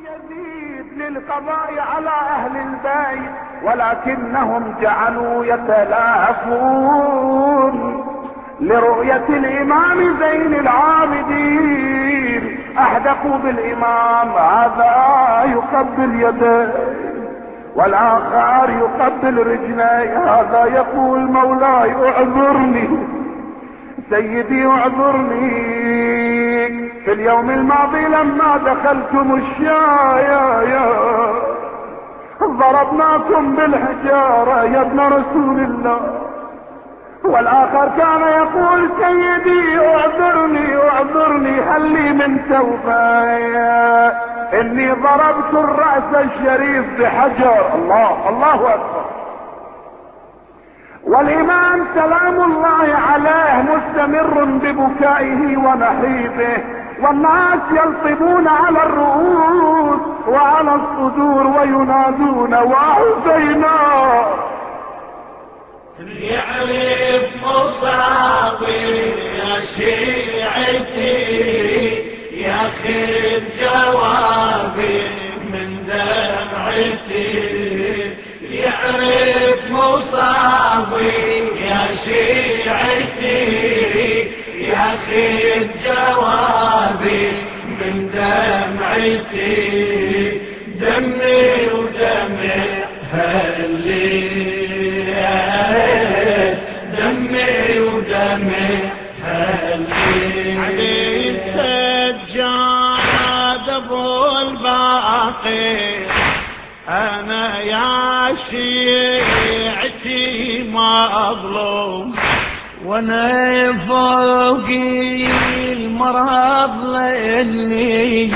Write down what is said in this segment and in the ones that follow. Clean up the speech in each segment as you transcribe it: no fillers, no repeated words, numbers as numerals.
يزيد للقضاء على اهل البيت، ولكنهم جعلوا يتلافون لرؤية الامام زين العابدين. احدقوا بالامام، هذا يقبل يديه والاخر يقبل رجليه، هذا يقول مولاي اعذرني سيدي اعذرني. في اليوم الماضي لما دخلتم الشاية ضربناكم بالحجارة يا ابن رسول الله. والاخر كان يقول سيدي اعذرني اعذرني هل لي من توبة، اني ضربت الرأس الشريف بحجر. الله اكبر. والامام سلام الله عليه مستمر ببكائه ونحيبه، والناس يلطبون على الرؤوس وعلى الصدور وينادون وعزينا. يعرف مصابي يا شيعتي ياخذ جوابي من دمعتي، يعرف مصابي يا شيعتي ياخذ جوابي من دمعتي، دمي ودمع هاللي دمي ودمع هاللي. علي السجاد ابو الباقي انا يا شيعتي ما اظلم، وانا فوقي المرض لاني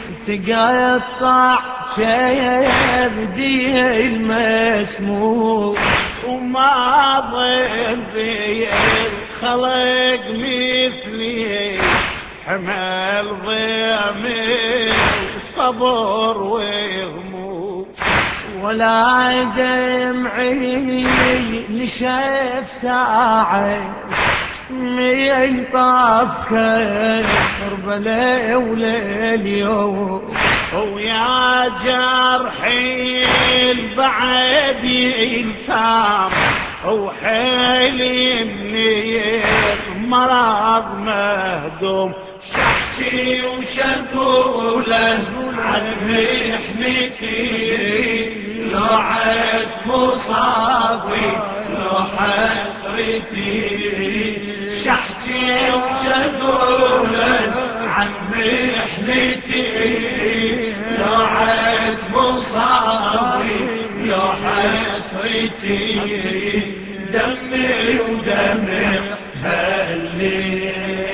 تقطع شيبدي المسموم، وما ضربي الخلق مثلي حمل ضيمي صبر وهموم، ولا دمعي نشف ساعة من طاف كربلاء ولليوم، ويا جرحي البعد ينسام وحيلي مني مرض مهدوم، شحتي وشكوله عن محنتي لو عد مصابي لو حسرتي، شحتي وشكوله عن محنتي لو عد مصابي لو حسرتي، دمي ودمع هالليل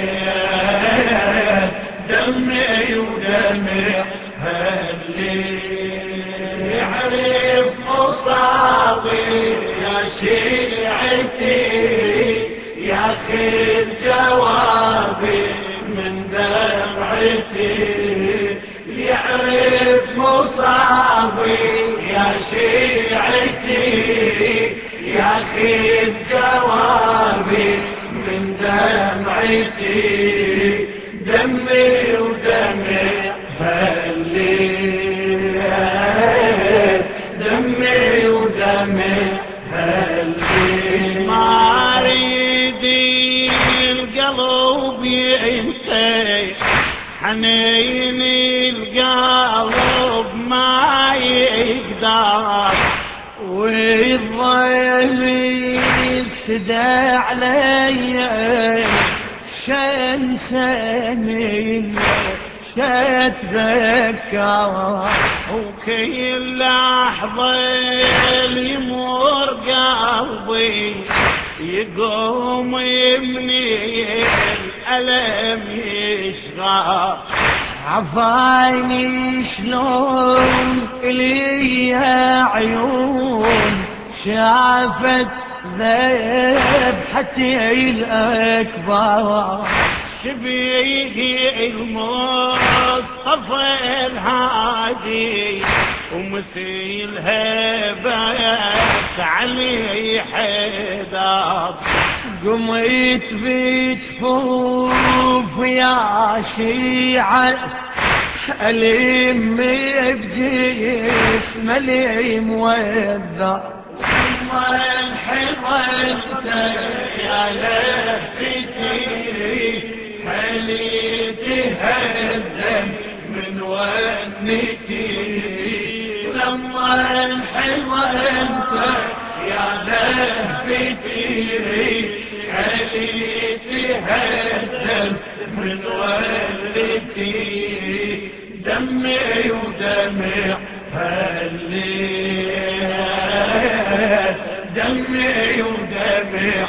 دمي ودمع هالليل. يعرف مصابي يا شيعتي ياخذ جوابي من دمعتي، يعرف مصابي يا شيعتي ياخذ جوابي من دمعتي، دمي ودمع هالليل دمي ودمع هالليل. ما اريد القلب ينسى حنين القلب ما يقدر، ويظل يسدى علي شنساني شتذكر، وكل لحظة يمر قلبي يقوم يمني الألم يشغى، عفاني شلون إلي عيون شافت ذبحتي الأكبر، شبيه المصطفى الهادي ومثيل هبات علي حيدر، قميت بجفوف يا شيعة أليم بجسم أليم والذا ما انحضرت يا لفتي حالي تهدم من ونتي لما انحضرت يا لفتي حالي تهدم من ولدتي دمي ودمع هالليل دمي ودمع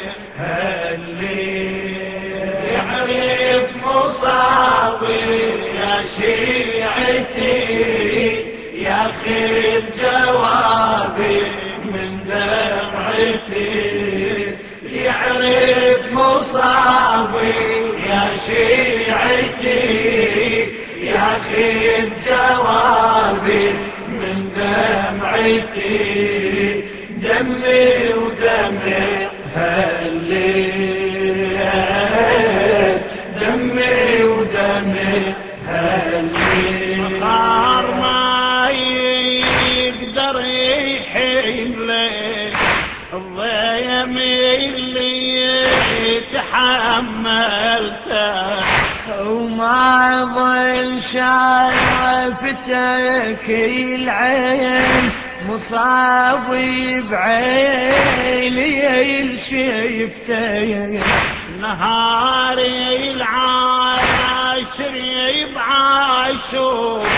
هالليل يعرف مصابي يا شيعتي ياخذ جوابي من دمعتي يعرف مصابي يا شيعتي ياخذ جوابي من دمعتي دمي ودمع هالليل دمي ودمع هالليل صار ما يقدر يحمله الضيم اللي تحملته وما ظل شافتك العين مصابي بعيني شفته نهاري العاشر بعاشور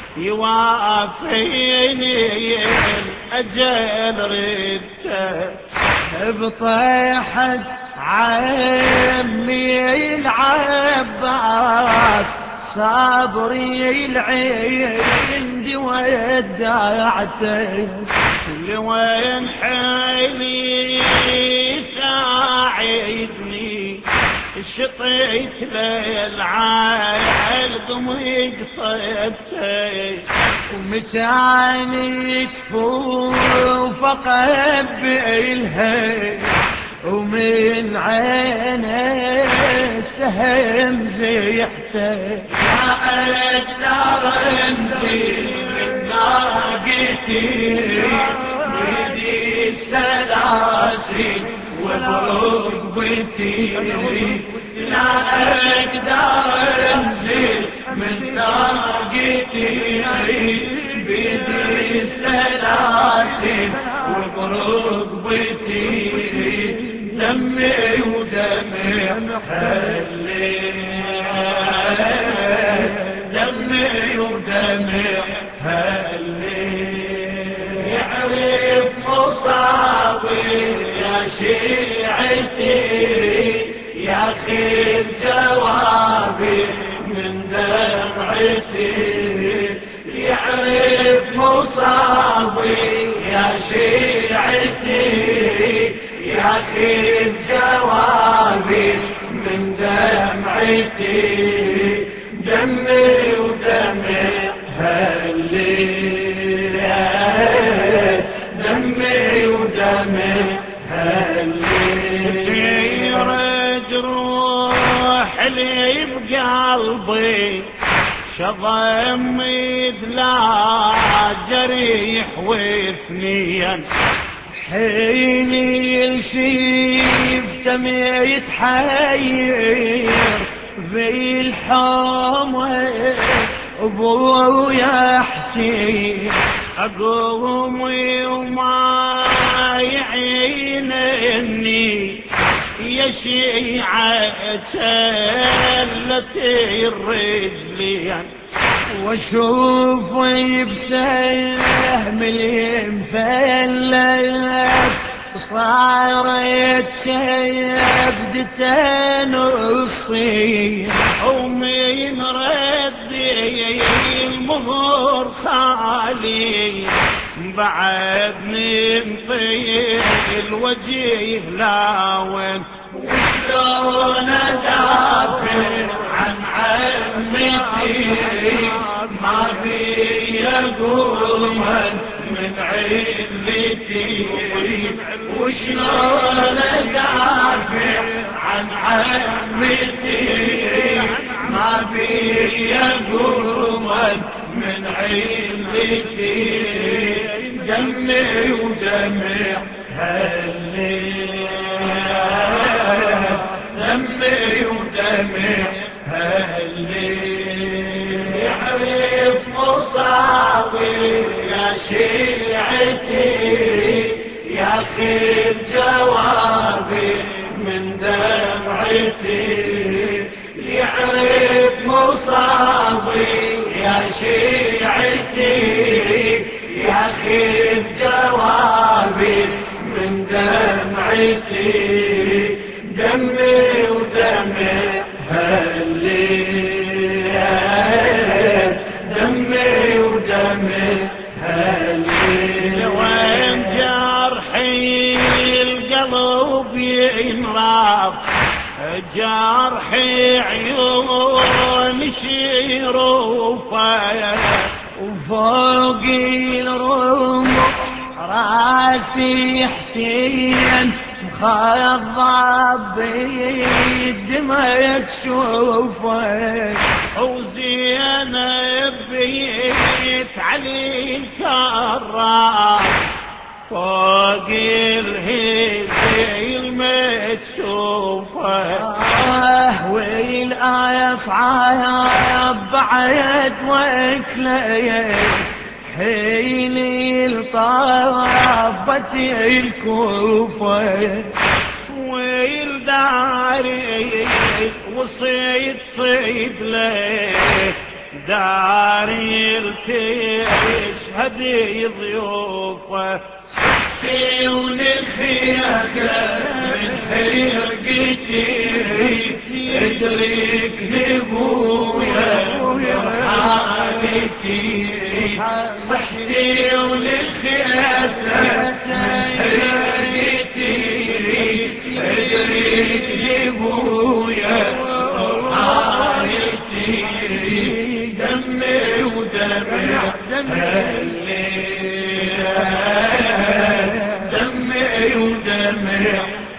يوافيني الأجل ردته بطيحة عمي العباس صابري العين ودعته لوين حيلي ساعدني شطيت للعالم قصدته ومتاني تفوق قبلها ومن عينه سهم زيحته يا أقدر انزل من ناقتي بيدي السلاسل وركبتي لا أقدر انزل من ناقتي بيدي السلاسل وركبتي دمي ودمع هالليل دمي ودمع هالليل يعرف مصابي يا شيعتي ياخذ جوابي من دمعتي يعرف مصابي يا شيعتي ياخذ جوابي من دمعتي دمي ودمع هالليل دمي ودمع هالليل يرد روح لي بقلبي شظم لا جريح وثنيا حيني الشيف يتحير في الحمى ابويا حسين اقوم وما يعينني يا شيعة التي الرجلين واشوف بسهم المفلت صارت شبدتين نصين ومن ردي المهور خالي بعدني مطيل الوجه لاون وشلون ادافع عن عمتي ما بي قوما من علتي وشلون ادافع عن عمتي ما بي قوة من علتي دمي ودمع هالليل دمي ودمع هالليل يعرف مصابي يا شيعتي ياخذ جوابي من دمعتي يعرف مصابي يا شيعتي ياخذ جوابي من دمعتي دمي ودمع هالليل دمي ودمع هالليل وين جرحي القلب ينراب جرحي عيون شروفه وفوق الرمح راسي حسين مخضب بالدمع تشوفه وزينب بيت علي الكرام فوق الهزيل مكشوفه والأفعال بعد وكليه حين الطابت الكوفة والداري وصيد صيد له داري تشهد ضيوفه سكتي ونفيك من حرقتي ادرك نبويا حالتي صحتي ولخيتك حرقتي ادرك نبويا حالتي دمي ودمع دمي ودمع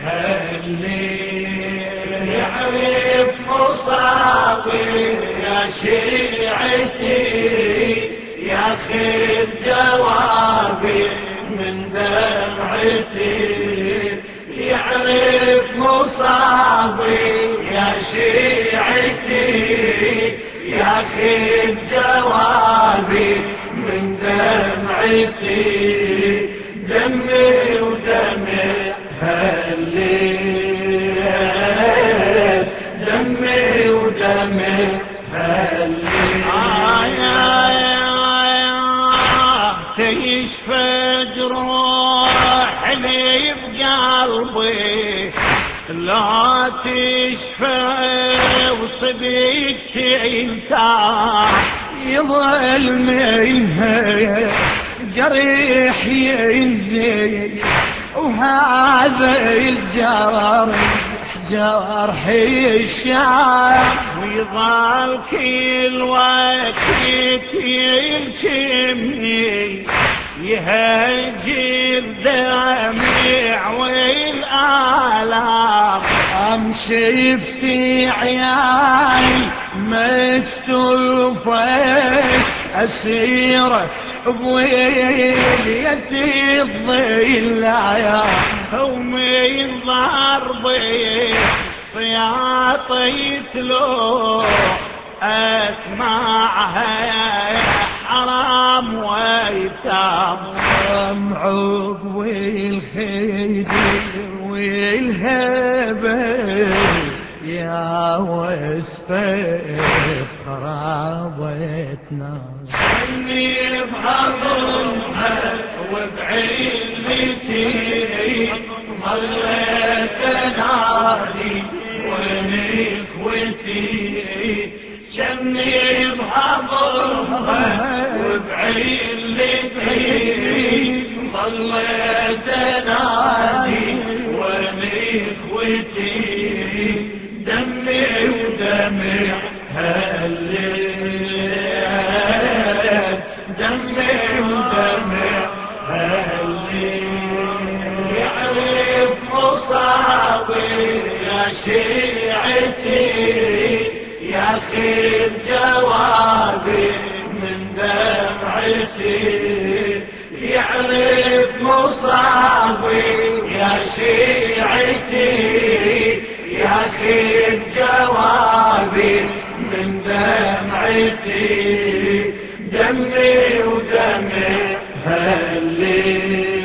هالليل يعرف مصابي يا شيعتي ياخذ جوابي من دمعتي يعرف مصابي يا شيعتي ياخذ جوابي من دمعتي دمي ودمع هالليل دمي ودمع هالليل تشفى جروح لي بقلبي لا تشفى وصديقتي انت يظل منها جريح ينزل وهذا جرحي الشعر ويظل كل وقت يلكمني يهجر دمع والآلام امشي في عيالي مكتوفة اسيرة بويليتي الضلع ومن ضربي صياطي تلو اسمعها حرام ويتام عقب الخيل والهبل يا وسفة قرابتنا عني بحضنها وبعلتي ظلت انادي وين اخوتي شني بحضنها وبعلتي ظلت انادي وين اخوتي دمي ودمع هالليل دمي ودمع هالليل يعرف مصابي يا شيعتي يا خير جوابي من دمعتي يعرف مصابي يا شيعتي يا خير جوابي من دمعتي دمي ودمي هالليل